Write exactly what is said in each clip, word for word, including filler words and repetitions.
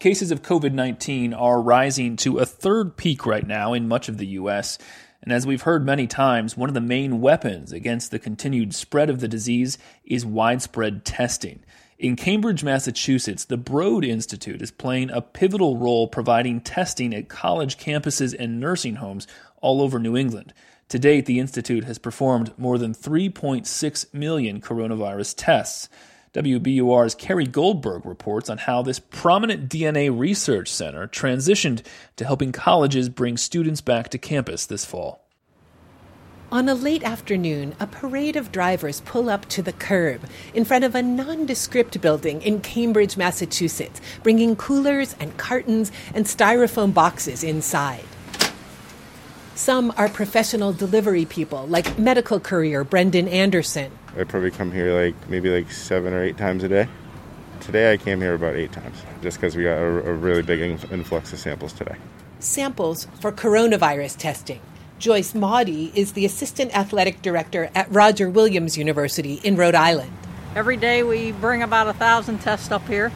Cases of covid nineteen are rising to a third peak right now in much of the U S, and as we've heard many times, one of the main weapons against the continued spread of the disease is widespread testing. In Cambridge, Massachusetts, the Broad Institute is playing a pivotal role providing testing at college campuses and nursing homes all over New England. To date, the Institute has performed more than three point six million coronavirus tests. W B U R's Carrie Goldberg reports on how this prominent D N A research center transitioned to helping colleges bring students back to campus this fall. On a late afternoon, a parade of drivers pull up to the curb in front of a nondescript building in Cambridge, Massachusetts, bringing coolers and cartons and styrofoam boxes inside. Some are professional delivery people, like medical courier Brendan Anderson. I probably come here like maybe like seven or eight times a day. Today I came here about eight times, just because we got a, a really big influx of samples today. Samples for coronavirus testing. Joyce Maudie is the assistant athletic director at Roger Williams University in Rhode Island. Every day we bring about a thousand tests up here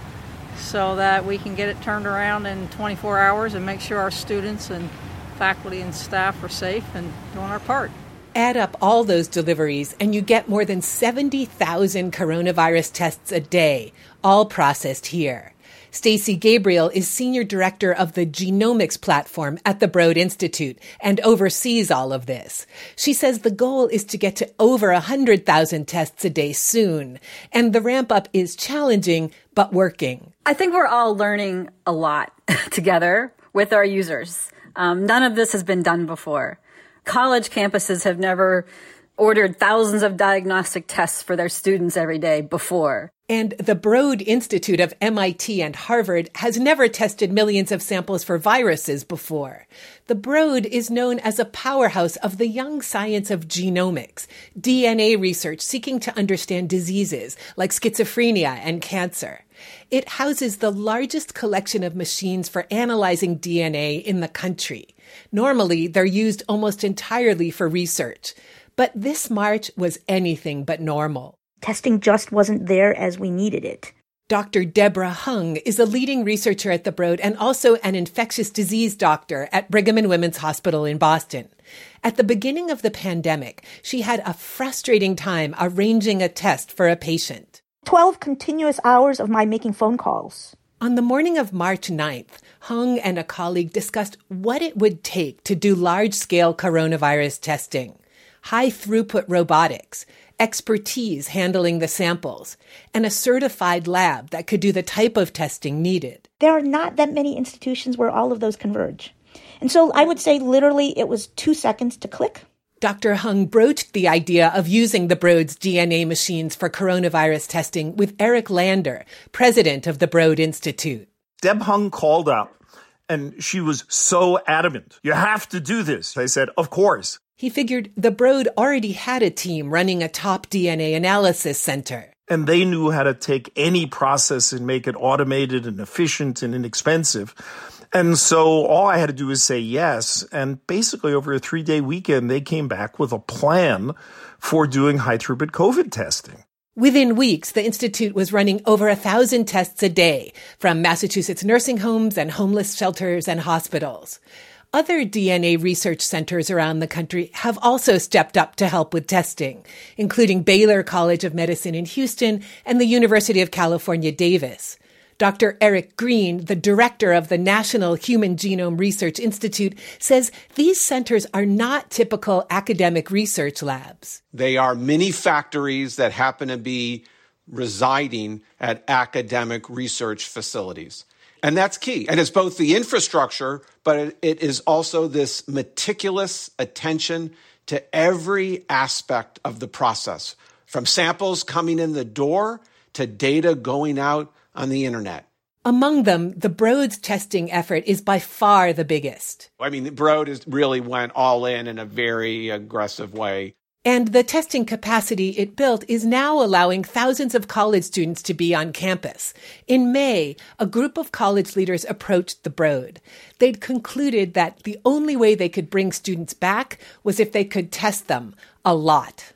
so that we can get it turned around in twenty-four hours and make sure our students and faculty and staff are safe and doing our part. Add up all those deliveries and you get more than seventy thousand coronavirus tests a day, all processed here. Stacey Gabriel is senior director of the genomics platform at the Broad Institute and oversees all of this. She says the goal is to get to over one hundred thousand tests a day soon, and the ramp up is challenging but working. I think we're all learning a lot together with our users. Um, none of this has been done before. College campuses have never ordered thousands of diagnostic tests for their students every day before. And the Broad Institute of M I T and Harvard has never tested millions of samples for viruses before. The Broad is known as a powerhouse of the young science of genomics, D N A research seeking to understand diseases like schizophrenia and cancer. It houses the largest collection of machines for analyzing D N A in the country. Normally, they're used almost entirely for research. But this March was anything but normal. Testing just wasn't there as we needed it. Doctor Deborah Hung is a leading researcher at the Broad and also an infectious disease doctor at Brigham and Women's Hospital in Boston. At the beginning of the pandemic, she had a frustrating time arranging a test for a patient. Twelve continuous hours of my making phone calls. On the morning of March ninth, Hung and a colleague discussed what it would take to do large-scale coronavirus testing. High-throughput robotics, expertise handling the samples, and a certified lab that could do the type of testing needed. There are not that many institutions where all of those converge. And so I would say literally it was two seconds to click. Doctor Hung broached the idea of using the Broad's D N A machines for coronavirus testing with Eric Lander, president of the Broad Institute. Deb Hung called up, and she was so adamant. You have to do this. I said, of course. He figured the Broad already had a team running a top D N A analysis center. And they knew how to take any process and make it automated and efficient and inexpensive. And so all I had to do was say yes. And basically over a three-day weekend, they came back with a plan for doing high-throughput COVID testing. Within weeks, the Institute was running over a thousand tests a day from Massachusetts nursing homes and homeless shelters and hospitals. Other D N A research centers around the country have also stepped up to help with testing, including Baylor College of Medicine in Houston and the University of California, Davis. Doctor Eric Green, the director of the National Human Genome Research Institute, says these centers are not typical academic research labs. They are mini factories that happen to be residing at academic research facilities. And that's key. And it's both the infrastructure, but it is also this meticulous attention to every aspect of the process, from samples coming in the door to data going out on the internet. Among them, the Broad's testing effort is by far the biggest. I mean, the Broad is really went all in in a very aggressive way. And the testing capacity it built is now allowing thousands of college students to be on campus. In May, a group of college leaders approached the Broad. They'd concluded that the only way they could bring students back was if they could test them a lot.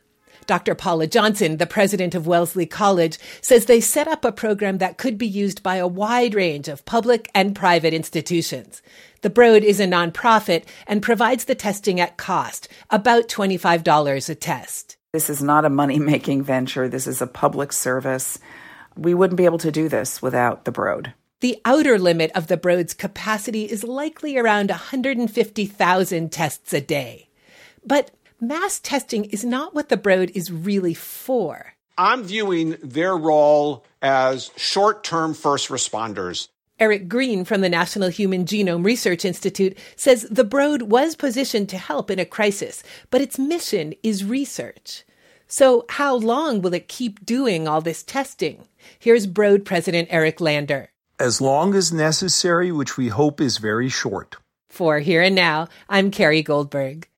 Doctor Paula Johnson, the president of Wellesley College, says they set up a program that could be used by a wide range of public and private institutions. The Broad is a nonprofit and provides the testing at cost, about twenty-five dollars a test. This is not a money-making venture. This is a public service. We wouldn't be able to do this without the Broad. The outer limit of the Broad's capacity is likely around one hundred fifty thousand tests a day. But mass testing is not what the Broad is really for. I'm viewing their role as short-term first responders. Eric Green from the National Human Genome Research Institute says the Broad was positioned to help in a crisis, but its mission is research. So how long will it keep doing all this testing? Here's Broad President Eric Lander. As long as necessary, which we hope is very short. For Here and Now, I'm Carrie Goldberg.